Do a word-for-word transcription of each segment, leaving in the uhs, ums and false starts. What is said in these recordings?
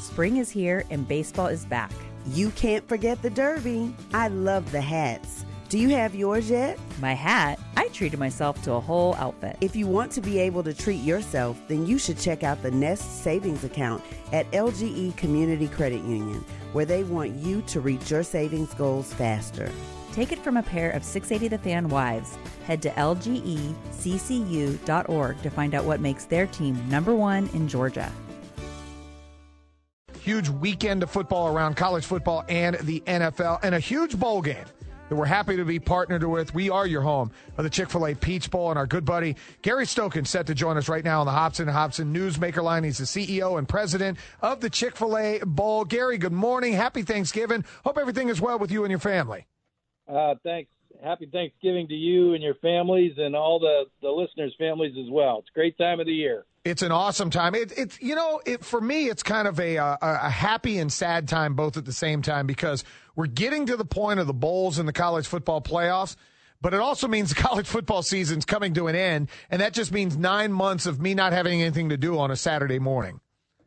Spring is here and baseball is back. You can't forget the Derby. I love the hats. Do you have yours yet? My hat? I treated myself to a whole outfit. If you want to be able to treat yourself, then you should check out the Nest Savings Account at L G E Community Credit Union, where they want you to reach your savings goals faster. Take it from a pair of six eighty The Fan wives. Head to L G E C C U dot org to find out what makes their team number one in Georgia. Huge weekend of football around college football and the N F L, and a huge bowl game that we're happy to be partnered with. We are your home of the Chick-fil-A Peach Bowl, and our good buddy Gary Stokan set to join us right now on the Hobson and Hobson Newsmaker line. He's the C E O and president of the Chick-fil-A Bowl. Gary, good morning. Happy Thanksgiving. Hope everything is well with you and your family. Uh, thanks. Happy Thanksgiving to you and your families and all the, the listeners' families as well. It's a great time of the year. It's an awesome time. It, it's, you know, it, for me, it's kind of a, a a happy and sad time both at the same time, because we're getting to the point of the bowls and the college football playoffs, but it also means the college football season's coming to an end, and that just means nine months of me not having anything to do on a Saturday morning.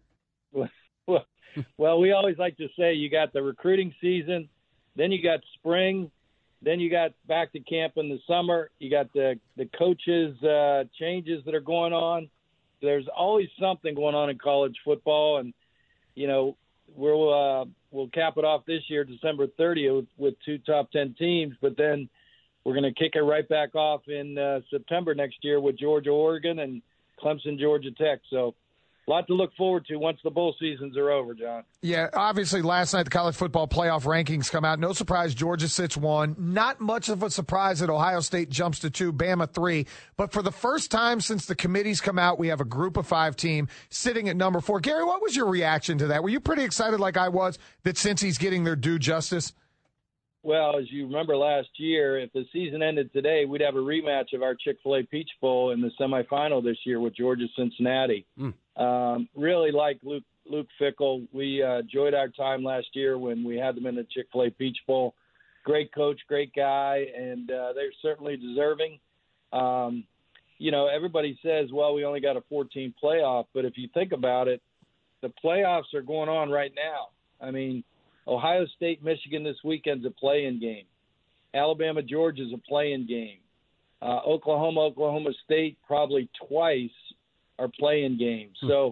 Well, well, we always like to say you got the recruiting season, then you got spring, then you got back to camp in the summer, you got the, the coaches' uh, changes that are going on. There's always something going on in college football, and you know we'll uh, we'll cap it off this year, December thirtieth, with two top ten teams. But then we're going to kick it right back off in uh, September next year with Georgia, Oregon, and Clemson, Georgia Tech. So a lot to look forward to once the bowl seasons are over, John. Yeah, obviously last night the college football playoff rankings come out. No surprise, Georgia sits one. Not much of a surprise that Ohio State jumps to two, Bama three. But for the first time since the committees come out, we have a group of five team sitting at number four. Gary, what was your reaction to that? Were you pretty excited like I was that Cincy's getting their due justice? Well, as you remember last year, if the season ended today, we'd have a rematch of our Chick-fil-A Peach Bowl in the semifinal this year with Georgia-Cincinnati. Mm. Um, really like Luke Luke Fickell. We uh, enjoyed our time last year when we had them in the Chick-fil-A Peach Bowl. Great coach, great guy, and uh, they're certainly deserving. Um, you know, everybody says, well, we only got a four-team playoff, but if you think about it, the playoffs are going on right now. I mean, Ohio State, Michigan this weekend's a play-in game. Alabama, Georgia's a play-in game. Uh, Oklahoma, Oklahoma State probably twice are play-in games. So,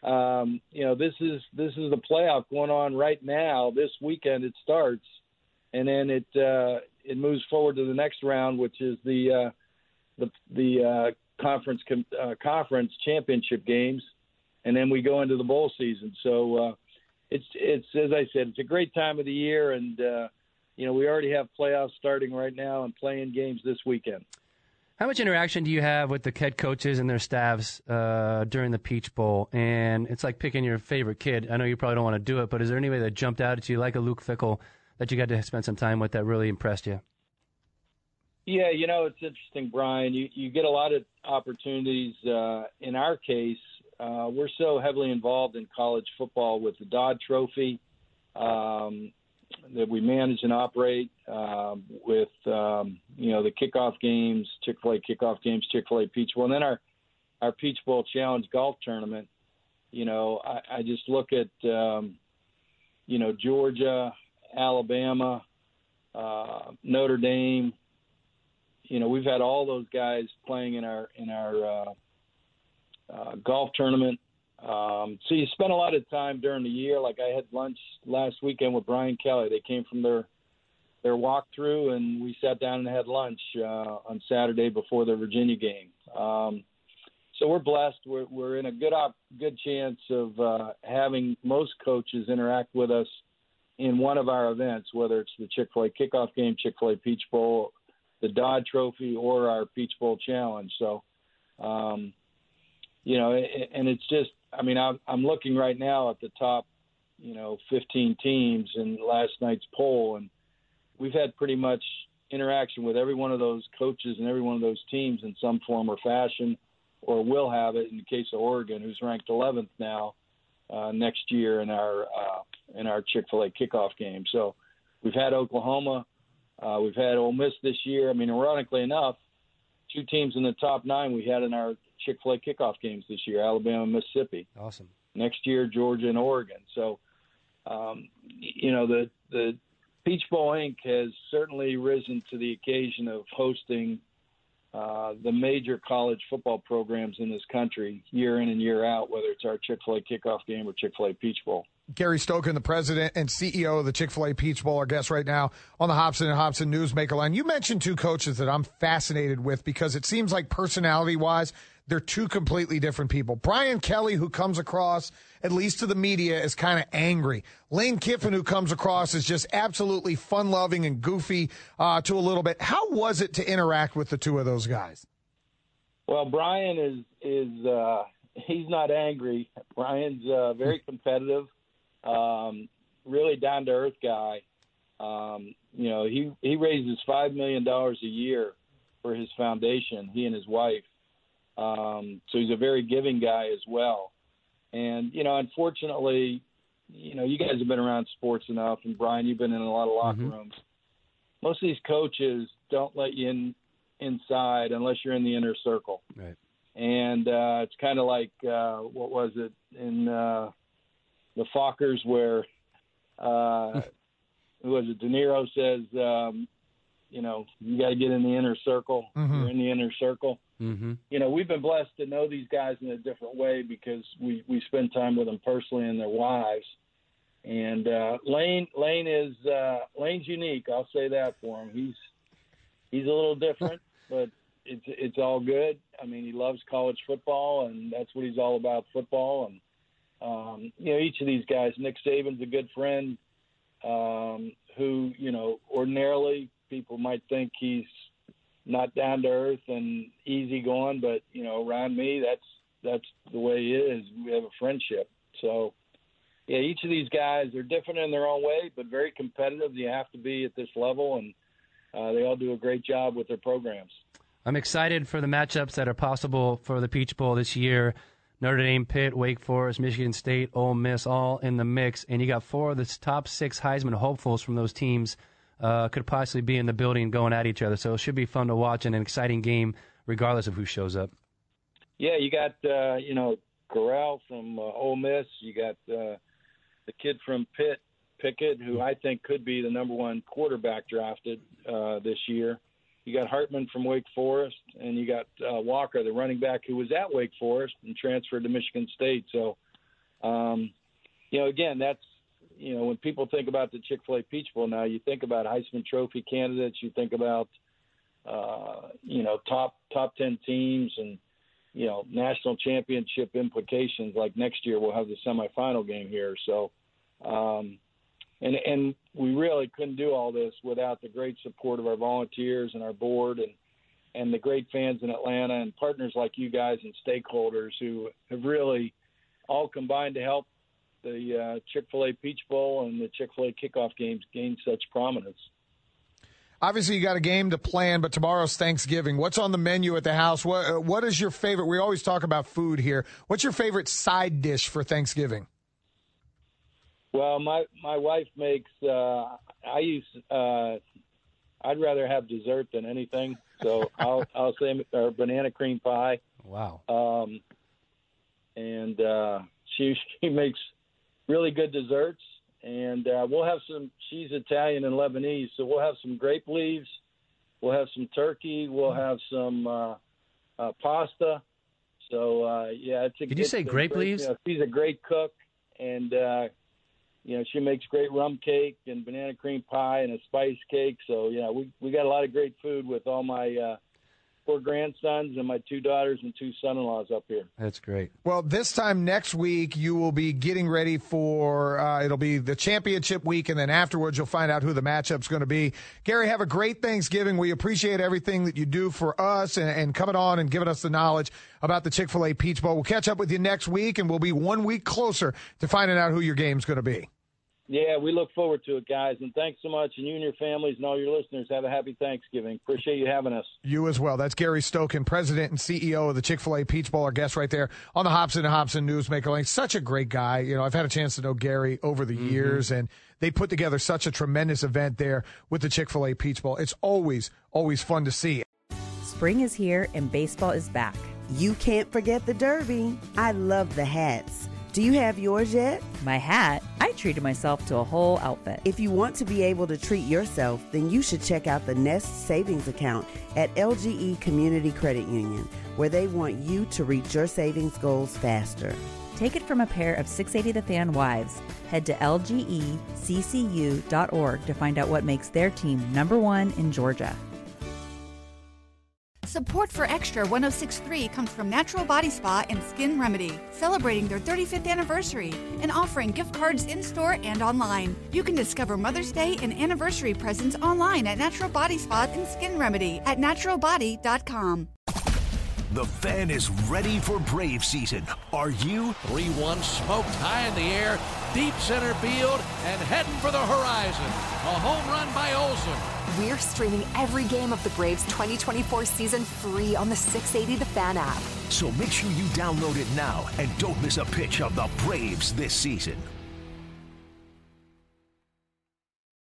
um, you know, this is this is the playoff going on right now. This weekend it starts, and then it uh, it moves forward to the next round, which is the uh, the the uh, conference uh, conference championship games, and then we go into the bowl season. So. Uh, It's, it's as I said, it's a great time of the year, and, uh, you know, we already have playoffs starting right now and playing games this weekend. How much interaction do you have with the head coaches and their staffs uh, during the Peach Bowl? And it's like picking your favorite kid. I know you probably don't want to do it, but is there anybody that jumped out at you, like a Luke Fickell, that you got to spend some time with that really impressed you? Yeah, you know, it's interesting, Brian. You, you get a lot of opportunities. Uh, in our case, Uh, we're so heavily involved in college football with the Dodd Trophy um, that we manage and operate um, with, um, you know, the kickoff games, Chick-fil-A kickoff games, Chick-fil-A Peach Bowl, and then our, our Peach Bowl Challenge golf tournament. You know, I, I just look at, um, you know, Georgia, Alabama, uh, Notre Dame. You know, we've had all those guys playing in our in our uh, Uh, golf tournament. Um, so you spend a lot of time during the year. Like I had lunch last weekend with Brian Kelly. They came from their their walkthrough, and we sat down and had lunch uh, on Saturday before the Virginia game. Um, so we're blessed. We're, we're in a good op- good chance of uh, having most coaches interact with us in one of our events, whether it's the Chick-fil-A kickoff game, Chick-fil-A Peach Bowl, the Dodd Trophy, or our Peach Bowl Challenge. So, um, You know, and it's just, I mean, I'm, I'm looking right now at the top, you know, fifteen teams in last night's poll, and we've had pretty much interaction with every one of those coaches and every one of those teams in some form or fashion, or will have it in the case of Oregon, who's ranked eleventh now uh, next year in our uh, in our Chick-fil-A kickoff game. So we've had Oklahoma, uh, we've had Ole Miss this year. I mean, ironically enough, two teams in the top nine we had in our Chick-fil-A kickoff games this year, Alabama and Mississippi. Awesome. Next year, Georgia and Oregon. So, um, you know, the the Peach Bowl Incorporated has certainly risen to the occasion of hosting uh, the major college football programs in this country year in and year out, whether it's our Chick-fil-A kickoff game or Chick-fil-A Peach Bowl. Gary Stokan, the president and C E O of the Chick-fil-A Peach Bowl, our guest right now on the Hobson and Hobson Newsmaker line. You mentioned two coaches that I'm fascinated with because it seems like personality-wise, they're two completely different people. Brian Kelly, who comes across, at least to the media, is kind of angry. Lane Kiffin, who comes across as just absolutely fun-loving and goofy uh, to a little bit. How was it to interact with the two of those guys? Well, Brian is is uh, he's not angry. Brian's uh, very competitive. Um, really down-to-earth guy. Um, you know, he, he raises five million dollars a year for his foundation, he and his wife. Um, so he's a very giving guy as well. And, you know, unfortunately, you know, you guys have been around sports enough, and Brian, you've been in a lot of locker mm-hmm. rooms. Most of these coaches don't let you in inside unless you're in the inner circle. Right. And uh, it's kind of like, uh, what was it, in uh, – the Fockers, where uh, who was it? De Niro says, um, you know, you got to get in the inner circle. Mm-hmm. You're in the inner circle. Mm-hmm. You know, we've been blessed to know these guys in a different way because we, we spend time with them personally and their wives. And uh, Lane Lane is uh, Lane's unique. I'll say that for him. He's he's a little different, but it's it's all good. I mean, he loves college football, and that's what he's all about, football. And Um, you know, each of these guys, Nick Saban's a good friend um, who, you know, ordinarily people might think he's not down to earth and easygoing, but, you know, around me, that's that's the way he is. We have a friendship. So, yeah, each of these guys are different in their own way, but very competitive. You have to be at this level, and uh, they all do a great job with their programs. I'm excited for the matchups that are possible for the Peach Bowl this year. Notre Dame, Pitt, Wake Forest, Michigan State, Ole Miss, all in the mix. And you got four of the top six Heisman hopefuls from those teams uh, could possibly be in the building going at each other. So it should be fun to watch and an exciting game regardless of who shows up. Yeah, you got, uh, you know, Corral from uh, Ole Miss. You got uh, the kid from Pitt, Pickett, who I think could be the number one quarterback drafted uh, this year. You got Hartman from Wake Forest, and you got uh, Walker, the running back who was at Wake Forest and transferred to Michigan State. So, um, you know, again, that's, you know, when people think about the Chick-fil-A Peach Bowl now, you think about Heisman Trophy candidates, you think about, uh, you know, top top ten teams and, you know, national championship implications. Like next year we'll have the semifinal game here. So, um, And and we really couldn't do all this without the great support of our volunteers and our board and, and the great fans in Atlanta and partners like you guys and stakeholders who have really all combined to help the uh, Chick-fil-A Peach Bowl and the Chick-fil-A kickoff games gain such prominence. Obviously, you got a game to plan, but tomorrow's Thanksgiving. What's on the menu at the house? What What is your favorite? We always talk about food here. What's your favorite side dish for Thanksgiving? Well, my my wife makes. Uh, I use. Uh, I'd rather have dessert than anything, so I'll I'll say or banana cream pie. Wow. Um, and uh, she she makes really good desserts, and uh, we'll have some. She's Italian and Lebanese, so we'll have some grape leaves. We'll have some turkey. We'll have some uh, uh, pasta. So uh, yeah, it's a. Did you say grape great, leaves? You know, she's a great cook, and. Uh, You know, she makes great rum cake and banana cream pie and a spice cake. So, yeah, we we got a lot of great food with all my uh, four grandsons and my two daughters and two son-in-laws up here. That's great. Well, this time next week, you will be getting ready for, uh, it'll be the championship week, and then afterwards you'll find out who the matchup's going to be. Gary, have a great Thanksgiving. We appreciate everything that you do for us and, and coming on and giving us the knowledge about the Chick-fil-A Peach Bowl. We'll catch up with you next week, and we'll be one week closer to finding out who your game's going to be. Yeah, we look forward to it, guys. And thanks so much. And you and your families and all your listeners, have a happy Thanksgiving. Appreciate you having us. You as well. That's Gary Stokan, president and C E O of the Chick-fil-A Peach Bowl, our guest right there on the Hobson and Hobson Newsmaker Lane. Such a great guy. You know, I've had a chance to know Gary over the mm-hmm. years, and they put together such a tremendous event there with the Chick-fil-A Peach Bowl. It's always, always fun to see. Spring is here and baseball is back. You can't forget the Derby. I love the hats. Do you have yours yet? My hat? I treated myself to a whole outfit. If you want to be able to treat yourself, then you should check out the Nest Savings Account at L G E Community Credit Union, where they want you to reach your savings goals faster. Take it from a pair of six eighty The Fan wives. Head to L G E C C U dot org to find out what makes their team number one in Georgia. Support for Extra one oh six point three comes from Natural Body Spa and Skin Remedy, celebrating their thirty-fifth anniversary and offering gift cards in-store and online. You can discover Mother's Day and anniversary presents online at Natural Body Spa and Skin Remedy at natural body dot com. The Fan is ready for Brave season. Are you? three one smoked high in the air, deep center field, and heading for the horizon. A home run by Olsen. We're streaming every game of the Braves twenty twenty-four season free on the six eighty The Fan app. So make sure you download it now and don't miss a pitch of the Braves this season.